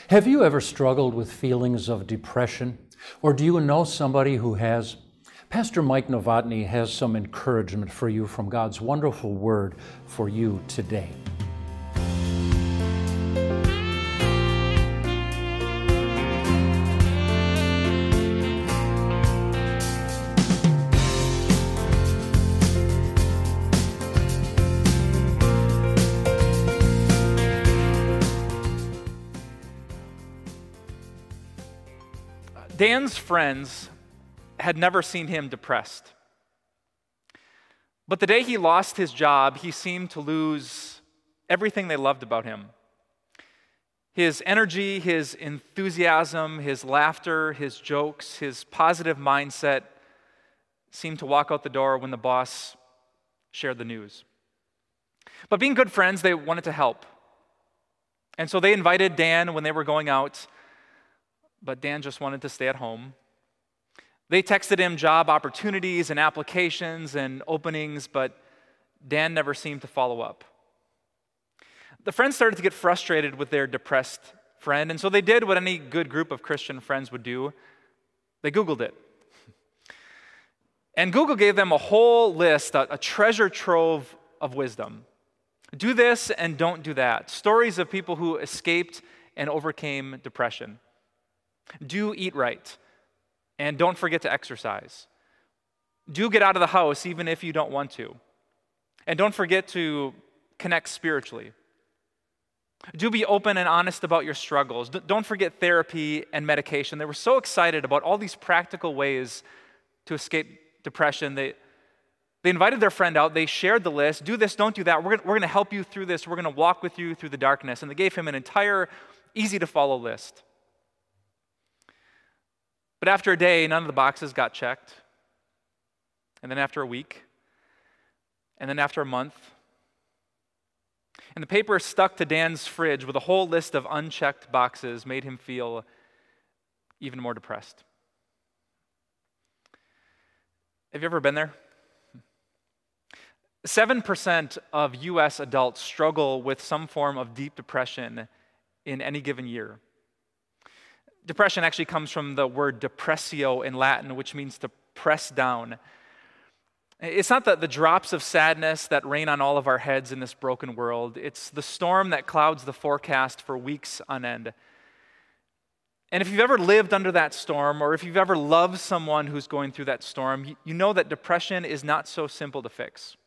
Have you ever struggled with feelings of depression? Or do you know somebody who has? Pastor Mike Novotny has some encouragement for you from God's wonderful word for you today. Dan's friends had never seen him depressed. But the day he lost his job, he seemed to lose everything they loved about him. His energy, his enthusiasm, his laughter, his jokes, his positive mindset seemed to walk out the door when the boss shared the news. But being good friends, they wanted to help. And so they invited Dan when they were going out, but Dan just wanted to stay at home. They texted him job opportunities and applications and openings, but Dan never seemed to follow up. The friends started to get frustrated with their depressed friend, and so they did what any good group of Christian friends would do. They Googled it. And Google gave them a whole list, a treasure trove of wisdom. Do this and don't do that. Stories of people who escaped and overcame depression. Do eat right, and don't forget to exercise. Do get out of the house even if you don't want to. And don't forget to connect spiritually. Do be open and honest about your struggles. Don't forget therapy and medication. They were so excited about all these practical ways to escape depression. They invited their friend out. They shared the list. Do this, don't do that. We're going to help you through this. We're going to walk with you through the darkness. And they gave him an entire easy-to-follow list. But after a day, none of the boxes got checked. And then after a week, and then after a month, and the paper stuck to Dan's fridge with a whole list of unchecked boxes made him feel even more depressed. Have you ever been there? 7% of U.S. adults struggle with some form of deep depression in any given year. Depression actually comes from the word depressio in Latin, which means to press down. It's not the drops of sadness that rain on all of our heads in this broken world. It's the storm that clouds the forecast for weeks on end. And if you've ever lived under that storm, or if you've ever loved someone who's going through that storm, you know that depression is not so simple to fix.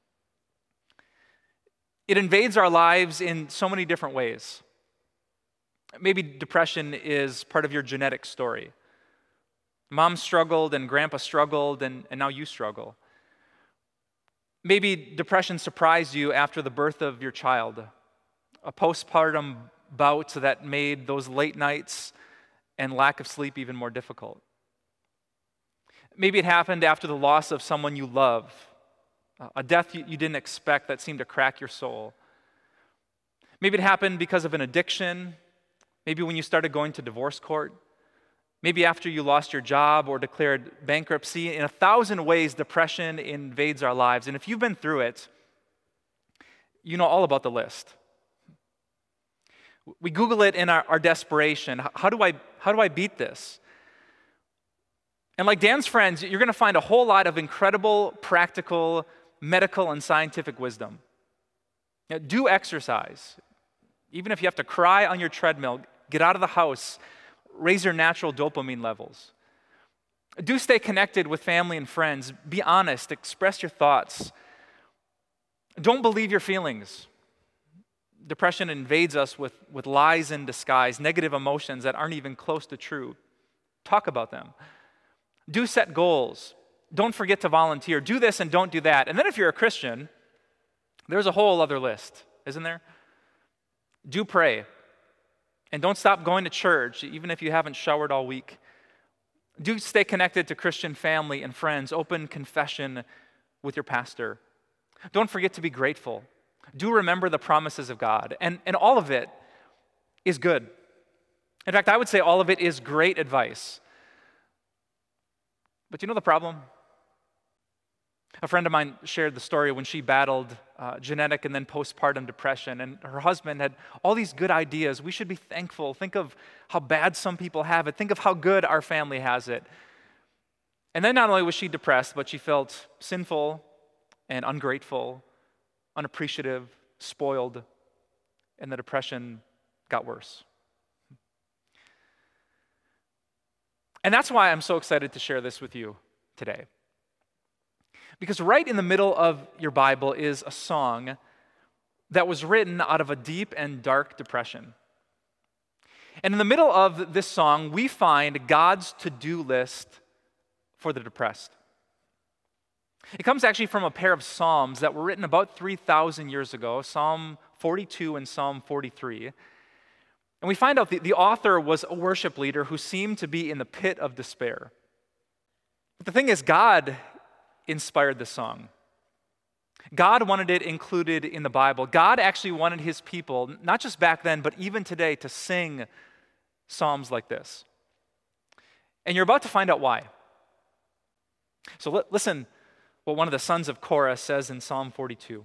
It invades our lives in so many different ways. Maybe depression is part of your genetic story. Mom struggled and grandpa struggled and now you struggle. Maybe depression surprised you after the birth of your child, a postpartum bout that made those late nights and lack of sleep even more difficult. Maybe it happened after the loss of someone you love, a death you didn't expect that seemed to crack your soul. Maybe it happened because of an addiction. Maybe when you started going to divorce court. Maybe after you lost your job or declared bankruptcy. In 1,000 ways, depression invades our lives. And if you've been through it, you know all about the list. We Google it in our desperation. How do I beat this? And like Dan's friends, you're going to find a whole lot of incredible, practical, medical, and scientific wisdom. Do exercise. Even if you have to cry on your treadmill, get out of the house, raise your natural dopamine levels. Do stay connected with family and friends. Be honest, express your thoughts. Don't believe your feelings. Depression invades us with lies in disguise, negative emotions that aren't even close to true. Talk about them. Do set goals. Don't forget to volunteer. Do this and don't do that. And then if you're a Christian, there's a whole other list, isn't there? Do pray. And don't stop going to church, even if you haven't showered all week. Do stay connected to Christian family and friends. Open confession with your pastor. Don't forget to be grateful. Do remember the promises of God. And all of it is good. In fact, I would say all of it is great advice. But you know the problem? A friend of mine shared the story when she battled genetic and then postpartum depression, and her husband had all these good ideas. We should be thankful. Think of how bad some people have it. Think of how good our family has it. And then not only was she depressed, but she felt sinful and ungrateful, unappreciative, spoiled, and the depression got worse. And that's why I'm so excited to share this with you today. Because right in the middle of your Bible is a song that was written out of a deep and dark depression. And in the middle of this song, we find God's to-do list for the depressed. It comes actually from a pair of Psalms that were written about 3,000 years ago, Psalm 42 and Psalm 43. And we find out the author was a worship leader who seemed to be in the pit of despair. But the thing is, God inspired this song. God wanted it included in the Bible. God actually wanted his people, not just back then, but even today, to sing psalms like this. And you're about to find out why. So listen what one of the sons of Korah says in Psalm 42.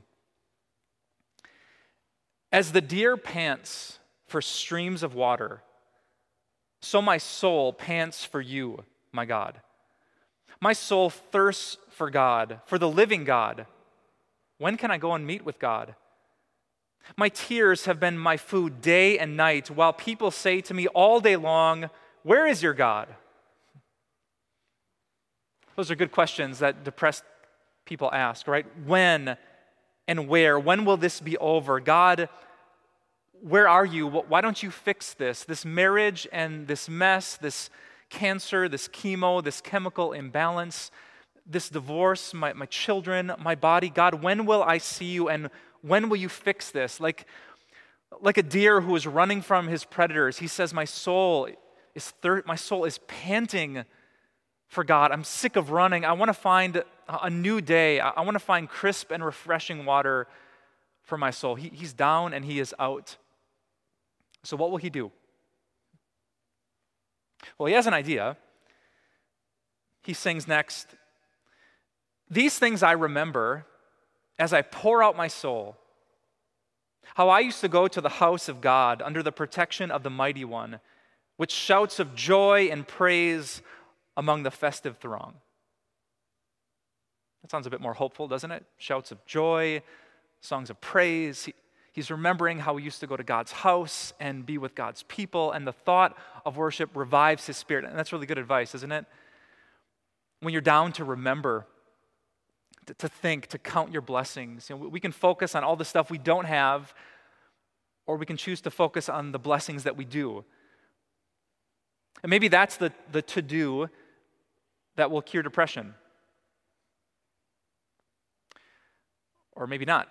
As the deer pants for streams of water, so my soul pants for you, my God. My soul thirsts for God, for the living God. When can I go and meet with God? My tears have been my food day and night, while people say to me all day long, where is your God? Those are good questions that depressed people ask, right? When and where? When will this be over? God, where are you? Why don't you fix this? This marriage and this mess, this cancer, this chemo, this chemical imbalance, this divorce, my children, my body. God, when will I see you, and when will you fix this? Like a deer who is running from his predators, he says, my soul is panting for God. I'm sick of running. I want to find a new day. I want to find crisp and refreshing water for my soul. He's down and he is out. So what will he do? Well, he has an idea. He sings next, these things I remember as I pour out my soul, how I used to go to the house of God under the protection of the Mighty One, with shouts of joy and praise among the festive throng. That sounds a bit more hopeful, doesn't it? Shouts of joy, songs of praise. He's remembering how he used to go to God's house and be with God's people, and the thought of worship revives his spirit. And that's really good advice, isn't it? When you're down, to remember, to think, to count your blessings. You know, we can focus on all the stuff we don't have, or we can choose to focus on the blessings that we do. And maybe that's the to-do that will cure depression. Or maybe not.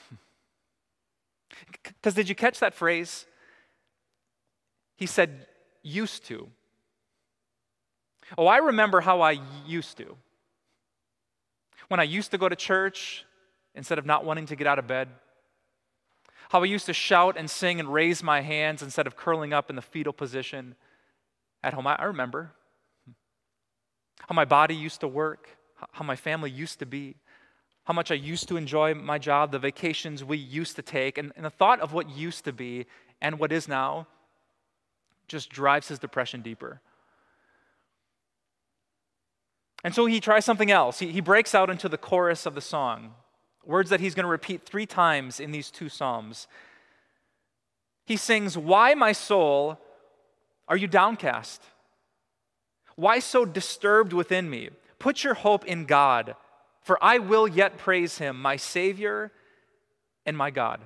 Because did you catch that phrase? He said, used to. Oh, I remember how I used to. When I used to go to church instead of not wanting to get out of bed. How I used to shout and sing and raise my hands instead of curling up in the fetal position at home. I remember. How my body used to work. How my family used to be. How much I used to enjoy my job, the vacations we used to take, and the thought of what used to be and what is now just drives his depression deeper. And so he tries something else. He breaks out into the chorus of the song, words that he's going to repeat 3 times in these 2 psalms. He sings, why, my soul, are you downcast? Why so disturbed within me? Put your hope in God, for I will yet praise him, my Savior and my God.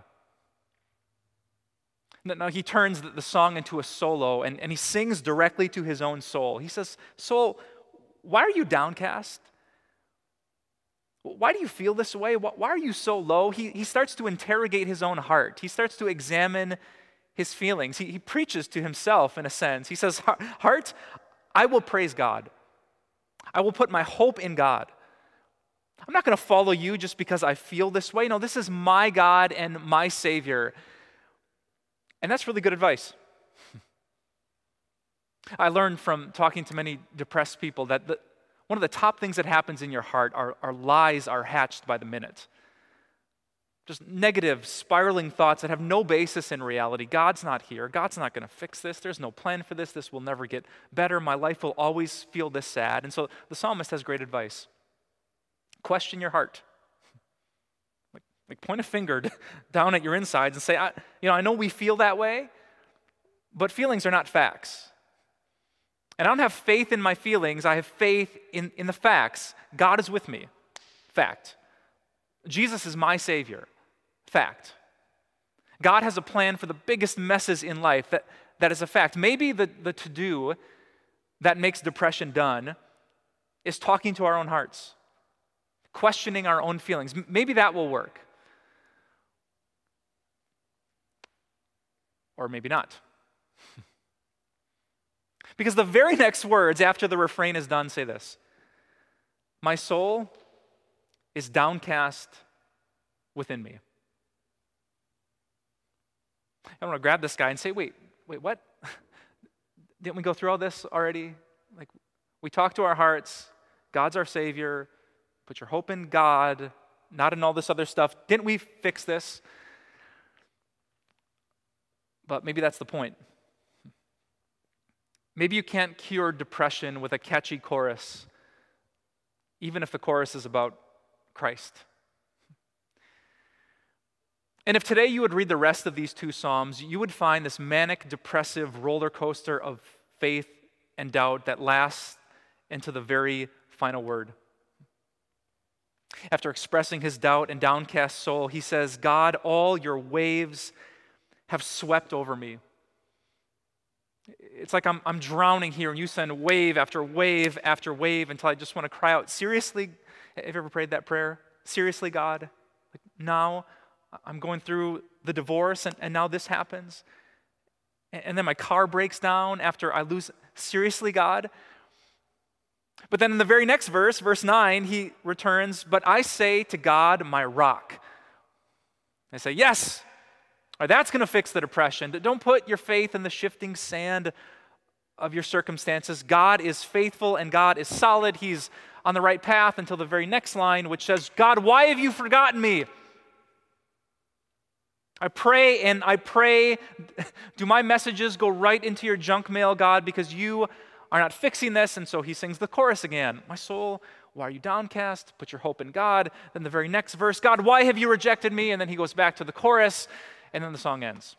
Now he turns the song into a solo, and he sings directly to his own soul. He says, soul, why are you downcast? Why do you feel this way? Why are you so low? He starts to interrogate his own heart. He starts to examine his feelings. He preaches to himself in a sense. He says, heart, I will praise God. I will put my hope in God. I'm not going to follow you just because I feel this way. No, this is my God and my Savior. And that's really good advice. I learned from talking to many depressed people that one of the top things that happens in your heart are lies are hatched by the minute. Just negative, spiraling thoughts that have no basis in reality. God's not here. God's not going to fix this. There's no plan for this. This will never get better. My life will always feel this sad. And so the psalmist has great advice. Question your heart. Like point a finger down at your insides and say, I know we feel that way, but feelings are not facts. And I don't have faith in my feelings. I have faith in the facts. God is with me. Fact. Jesus is my Savior. Fact. God has a plan for the biggest messes in life. That is a fact. Maybe the to-do that makes depression done is talking to our own hearts, questioning our own feelings. Maybe that will work. Or maybe not. Because the very next words after the refrain is done say this: my soul is downcast within me. I want to grab this guy and say, wait, what? Didn't we go through all this already? Like, we talk to our hearts, God's our Savior, put your hope in God, not in all this other stuff. Didn't we fix this? But maybe that's the point. Maybe you can't cure depression with a catchy chorus, even if the chorus is about Christ. And if today you would read the rest of these two Psalms, you would find this manic, depressive roller coaster of faith and doubt that lasts into the very final word. After expressing his doubt and downcast soul, he says, God, all your waves have swept over me. It's like I'm drowning here, and you send wave after wave after wave until I just want to cry out, seriously? Have you ever prayed that prayer? Seriously, God? Like, now I'm going through the divorce, and now this happens. And then my car breaks down after I lose. Seriously, God? But then in the very next verse, verse 9, he returns, but I say to God, my rock. I say, yes. Or that's going to fix the depression. Don't put your faith in the shifting sand of your circumstances. God is faithful and God is solid. He's on the right path until the very next line, which says, God, why have you forgotten me? I pray, do my messages go right into your junk mail, God, because you are not fixing this? And so he sings the chorus again. My soul, why are you downcast? Put your hope in God. Then the very next verse, God, why have you rejected me? And then he goes back to the chorus. And then the song ends.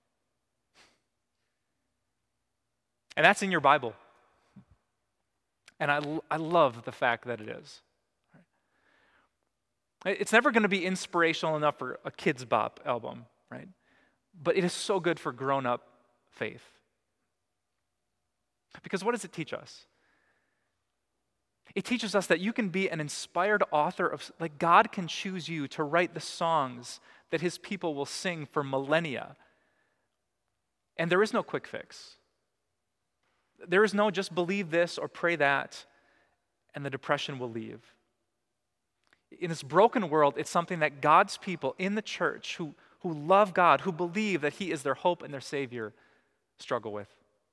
And that's in your Bible. And I love the fact that it is. It's never going to be inspirational enough for a Kids Bop album, right? But it is so good for grown-up faith. Because what does it teach us? It teaches us that you can be an inspired author of, like, God can choose you to write the songs that his people will sing for millennia. And there is no quick fix. There is no just believe this or pray that, and the depression will leave. In this broken world, it's something that God's people in the church who love God, who believe that he is their hope and their Savior, struggle with.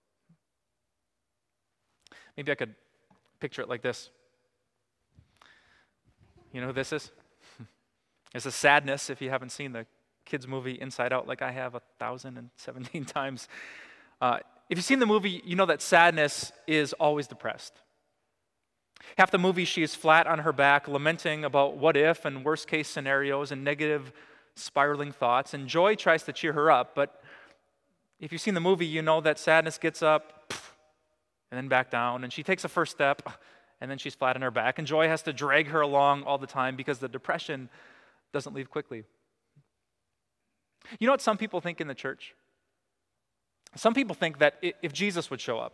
Maybe I could picture it like this. You know who this is? It's a Sadness, if you haven't seen the kids' movie Inside Out like I have 1,017 times. If you've seen the movie, you know that Sadness is always depressed. Half the movie, she is flat on her back, lamenting about what if and worst case scenarios and negative spiraling thoughts. And Joy tries to cheer her up, but if you've seen the movie, you know that Sadness gets up and then back down, and she takes a first step, and then she's flat on her back. And Joy has to drag her along all the time because the depression doesn't leave quickly. You know what some people think in the church? Some people think that if Jesus would show up,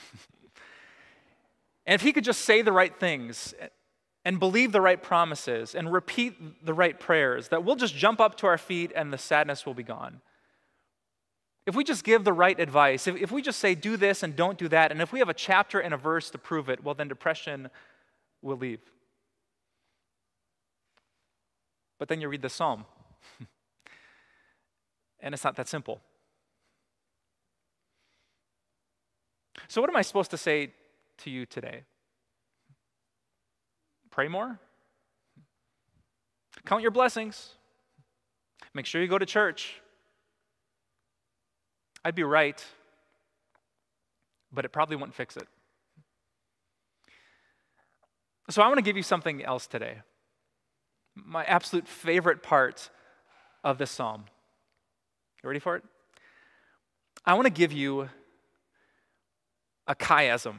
and if he could just say the right things and believe the right promises and repeat the right prayers, that we'll just jump up to our feet and the sadness will be gone. If we just give the right advice, if we just say do this and don't do that, and if we have a chapter and a verse to prove it, well, then depression will leave. But then you read the psalm, and it's not that simple. So what am I supposed to say to you today? Pray more. Count your blessings. Make sure you go to church. I'd be right, but it probably wouldn't fix it. So I want to give you something else today. My absolute favorite part of this psalm. You ready for it? I want to give you a chiasm.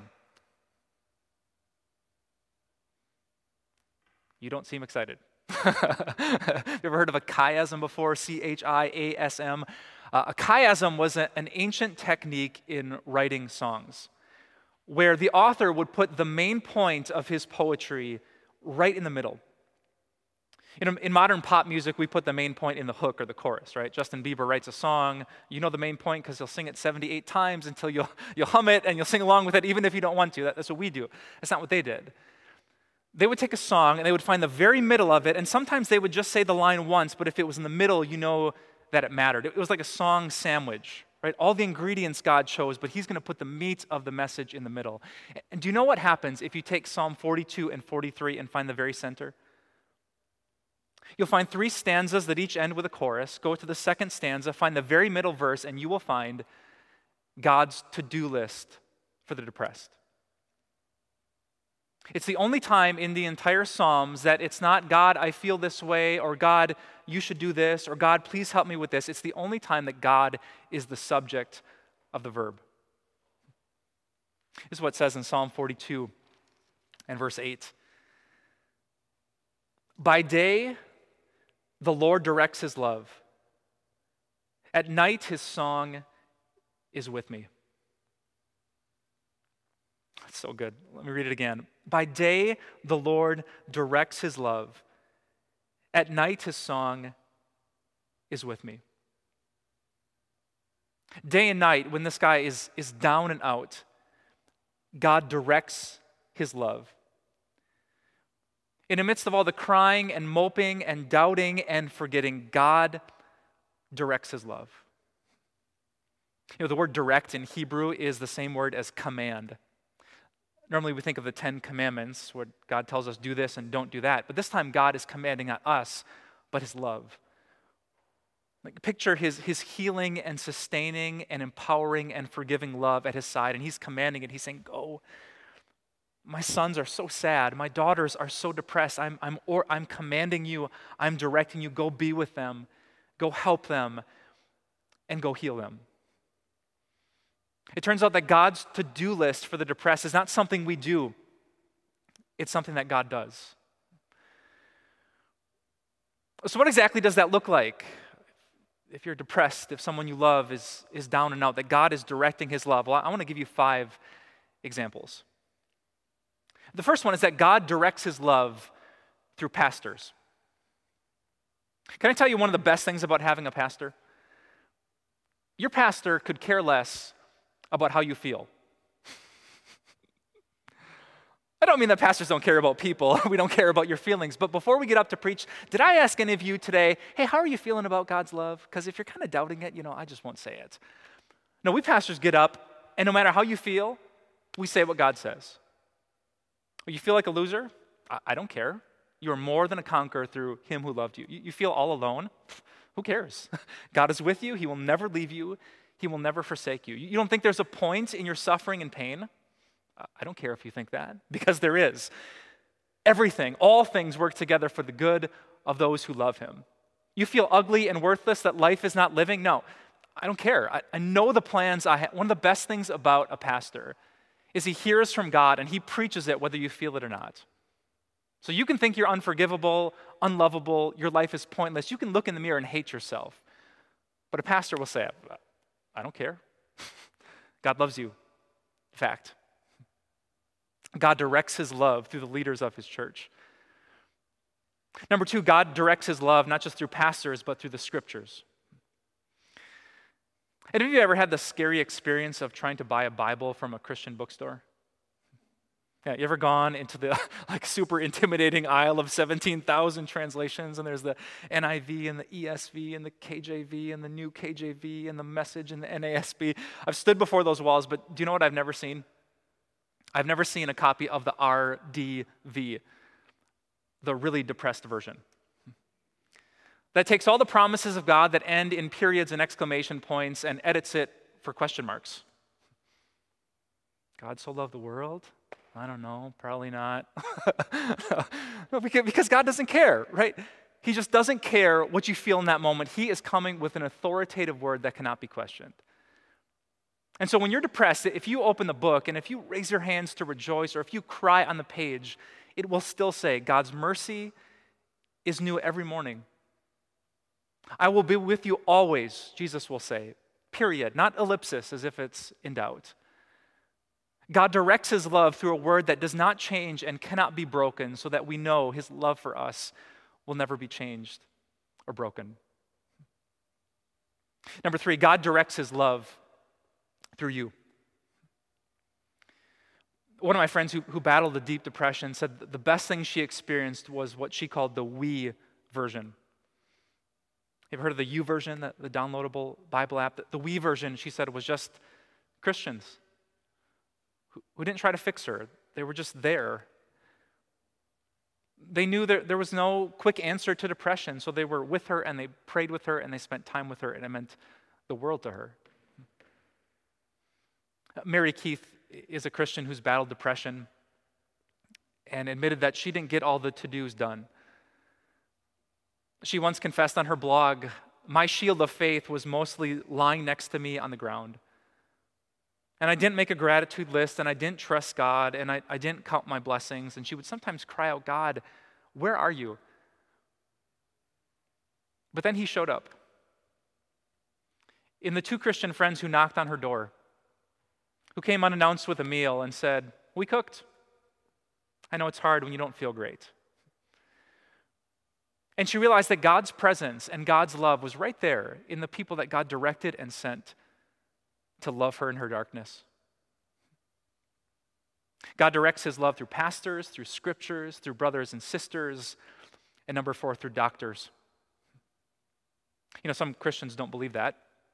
You don't seem excited. You ever heard of a chiasm before? C-H-I-A-S-M. A chiasm was an ancient technique in writing songs where the author would put the main point of his poetry right in the middle. In modern pop music, we put the main point in the hook or the chorus, right? Justin Bieber writes a song. You know the main point because he'll sing it 78 times until you'll hum it and you'll sing along with it even if you don't want to. That's what we do. That's not what they did. They would take a song and they would find the very middle of it, and sometimes they would just say the line once, but if it was in the middle, you know that it mattered. It was like a song sandwich, right? All the ingredients God chose, but he's going to put the meat of the message in the middle. And do you know what happens if you take Psalm 42 and 43 and find the very center? You'll find 3 stanzas that each end with a chorus. Go to the second stanza, find the very middle verse, and you will find God's to-do list for the depressed. It's the only time in the entire Psalms that it's not, God, I feel this way, or God, you should do this, or God, please help me with this. It's the only time that God is the subject of the verb. This is what it says in Psalm 42 and verse 8. By day, the Lord directs his love. At night, his song is with me. That's so good. Let me read it again. By day, the Lord directs his love. At night, his song is with me. Day and night, when this guy is down and out, God directs his love. In the midst of all the crying and moping and doubting and forgetting, God directs his love. You know, the word direct in Hebrew is the same word as command. Normally we think of the 10 Commandments where God tells us do this and don't do that. But this time God is commanding not us, but his love. Like, picture his healing and sustaining and empowering and forgiving love at his side. And he's commanding it. He's saying, go. My sons are so sad. My daughters are so depressed. I'm commanding you. I'm directing you. Go be with them. Go help them. And go heal them. It turns out that God's to-do list for the depressed is not something we do. It's something that God does. So what exactly does that look like? If you're depressed, if someone you love is down and out, that God is directing his love. Well, I want to give you 5 examples. The first one is that God directs his love through pastors. Can I tell you one of the best things about having a pastor? Your pastor could care less about how you feel. I don't mean that pastors don't care about people. We don't care about your feelings. But before we get up to preach, did I ask any of you today, hey, how are you feeling about God's love? Because if you're kind of doubting it, I just won't say it. No, we pastors get up, and no matter how you feel, we say what God says. You feel like a loser? I don't care. You are more than a conqueror through him who loved you. You feel all alone? Who cares? God is with you. He will never leave you. He will never forsake you. You don't think there's a point in your suffering and pain? I don't care if you think that, because there is. Everything, all things work together for the good of those who love him. You feel ugly and worthless, that life is not living? No, I don't care. I know the plans I have. One of the best things about a pastor is he hears from God and he preaches it whether you feel it or not. So you can think you're unforgivable, unlovable, your life is pointless. You can look in the mirror and hate yourself. But a pastor will say, I don't care. God loves you. Fact. God directs his love through the leaders of his church. Number 2, God directs his love not just through pastors, but through the scriptures. And have you ever had the scary experience of trying to buy a Bible from a Christian bookstore? Yeah, you ever gone into the super intimidating aisle of 17,000 translations, and there's the NIV and the ESV and the KJV and the new KJV and the Message and the NASB. I've stood before those walls, but do you know what I've never seen? I've never seen a copy of the RDV, the really depressed version. That takes all the promises of God that end in periods and exclamation points and edits it for question marks. God so loved the world? I don't know, probably not. No, because God doesn't care, right? He just doesn't care what you feel in that moment. He is coming with an authoritative word that cannot be questioned. And so when you're depressed, if you open the book and if you raise your hands to rejoice or if you cry on the page, it will still say, God's mercy is new every morning. I will be with you always, Jesus will say, period, not ellipsis as if it's in doubt. God directs his love through a word that does not change and cannot be broken so that we know his love for us will never be changed or broken. Number 3, God directs his love through you. One of my friends who battled a deep depression said that the best thing she experienced was what she called the we version. You've heard of the YouVersion, the downloadable Bible app? The we version, she said, was just Christians who didn't try to fix her. They were just there. They knew that there was no quick answer to depression, so they were with her and they prayed with her and they spent time with her, and it meant the world to her. Mary Keith is a Christian who's battled depression and admitted that she didn't get all the to-dos done. She once confessed on her blog, my shield of faith was mostly lying next to me on the ground. And I didn't make a gratitude list, and I didn't trust God, and I didn't count my blessings. And she would sometimes cry out, God, where are you? But then he showed up. In the 2 Christian friends who knocked on her door, who came unannounced with a meal and said, we cooked. I know it's hard when you don't feel great. And she realized that God's presence and God's love was right there in the people that God directed and sent to love her in her darkness. God directs his love through pastors, through scriptures, through brothers and sisters, and number 4, through doctors. You know, some Christians don't believe that.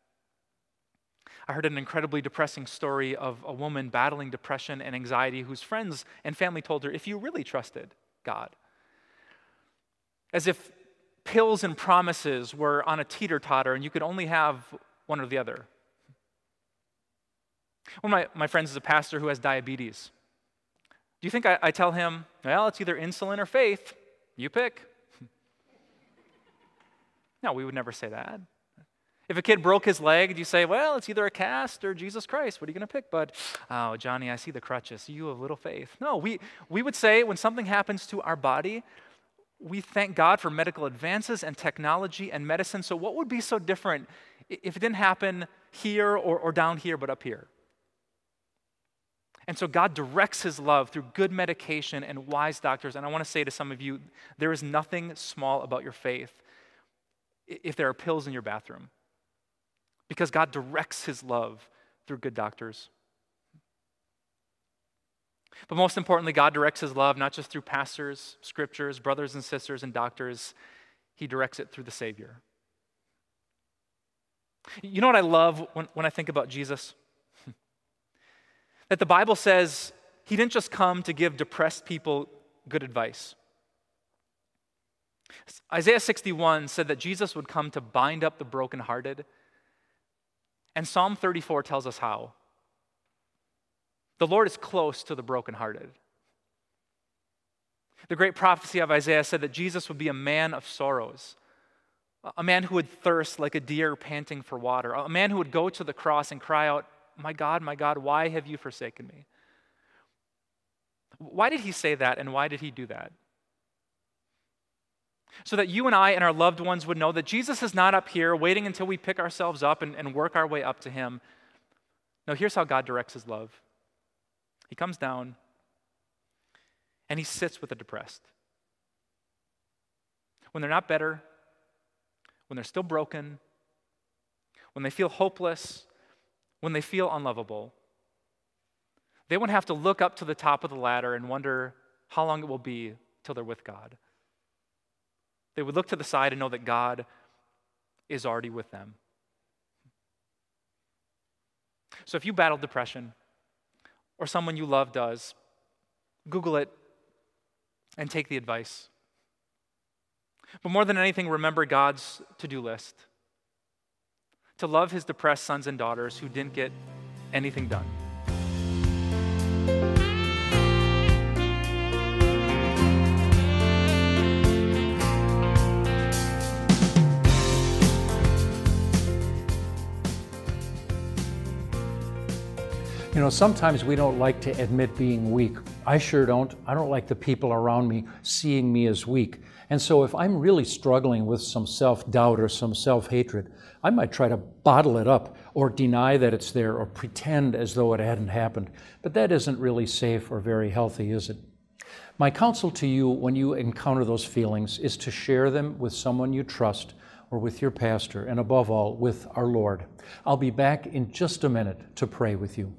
I heard an incredibly depressing story of a woman battling depression and anxiety whose friends and family told her, if you really trusted God, as if pills and promises were on a teeter-totter and you could only have one or the other. One of my friends is a pastor who has diabetes. Do you think I tell him, well, it's either insulin or faith, you pick? No, we would never say that. If a kid broke his leg, do you say, well, it's either a cast or Jesus Christ? What are you going to pick, bud? Oh, Johnny, I see the crutches. You have little faith. No, we would say when something happens to our body, we thank God for medical advances and technology and medicine. So what would be so different if it didn't happen here or down here, but up here? And so God directs his love through good medication and wise doctors. And I want to say to some of you, there is nothing small about your faith if there are pills in your bathroom. Because God directs his love through good doctors. But most importantly, God directs his love not just through pastors, scriptures, brothers and sisters, and doctors. He directs it through the Savior. You know what I love when I think about Jesus? That the Bible says he didn't just come to give depressed people good advice. Isaiah 61 said that Jesus would come to bind up the brokenhearted. And Psalm 34 tells us how. The Lord is close to the brokenhearted. The great prophecy of Isaiah said that Jesus would be a man of sorrows, a man who would thirst like a deer panting for water, a man who would go to the cross and cry out, my God, why have you forsaken me? Why did he say that, and why did he do that? So that you and I and our loved ones would know that Jesus is not up here waiting until we pick ourselves up and work our way up to him. No, here's how God directs his love. He comes down and he sits with the depressed. When they're not better, when they're still broken, when they feel hopeless, when they feel unlovable, they won't have to look up to the top of the ladder and wonder how long it will be till they're with God. They would look to the side and know that God is already with them. So if you battle depression, or someone you love does, Google it and take the advice. But more than anything, remember God's to-do list. To love his depressed sons and daughters who didn't get anything done. You know, sometimes we don't like to admit being weak. I sure don't. I don't like the people around me seeing me as weak. And so if I'm really struggling with some self-doubt or some self-hatred, I might try to bottle it up or deny that it's there or pretend as though it hadn't happened. But that isn't really safe or very healthy, is it? My counsel to you when you encounter those feelings is to share them with someone you trust or with your pastor, and above all, with our Lord. I'll be back in just a minute to pray with you.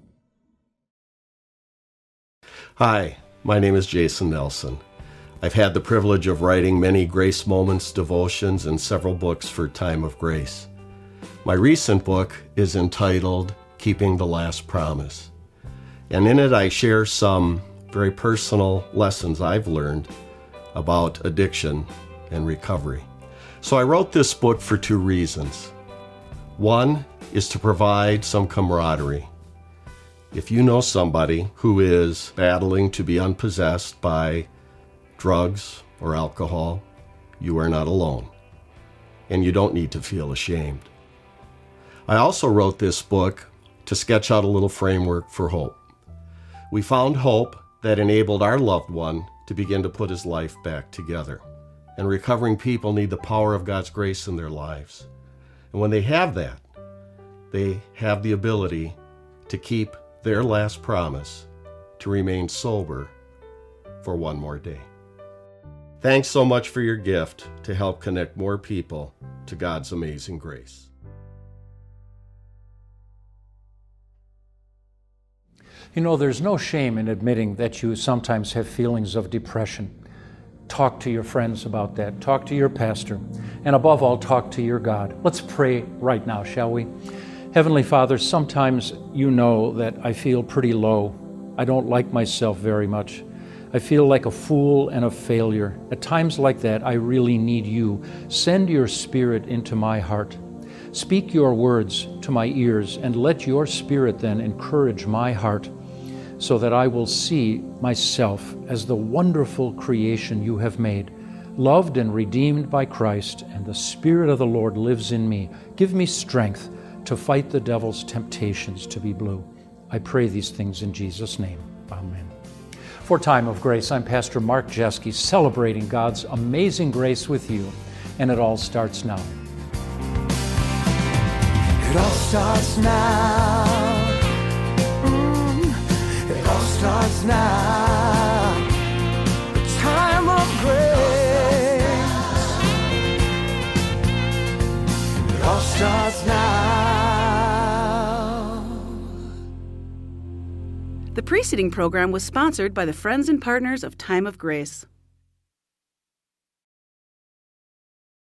Hi, my name is Jason Nelson. I've had the privilege of writing many Grace Moments devotions and several books for Time of Grace. My recent book is entitled Keeping the Last Promise, and in it I share some very personal lessons I've learned about addiction and recovery. So I wrote this book for two reasons. One is to provide some camaraderie. If you know somebody who is battling to be unpossessed by drugs or alcohol, you are not alone, and you don't need to feel ashamed. I also wrote this book to sketch out a little framework for hope. We found hope that enabled our loved one to begin to put his life back together. And recovering people need the power of God's grace in their lives. And when they have that, they have the ability to keep their last promise to remain sober for one more day. Thanks so much for your gift to help connect more people to God's amazing grace. You know, there's no shame in admitting that you sometimes have feelings of depression. Talk to your friends about that. Talk to your pastor. And above all, talk to your God. Let's pray right now, shall we? Heavenly Father, sometimes you know that I feel pretty low. I don't like myself very much. I feel like a fool and a failure. At times like that, I really need you. Send your Spirit into my heart. Speak your words to my ears, and let your Spirit then encourage my heart so that I will see myself as the wonderful creation you have made, loved and redeemed by Christ, and the Spirit of the Lord lives in me. Give me strength to fight the devil's temptations to be blue. I pray these things in Jesus' name. Amen. For Time of Grace, I'm Pastor Mark Jeske, celebrating God's amazing grace with you, and it all starts now. It all starts now. It all starts now. The time of grace. It all starts now. The preceding program was sponsored by the Friends and Partners of Time of Grace.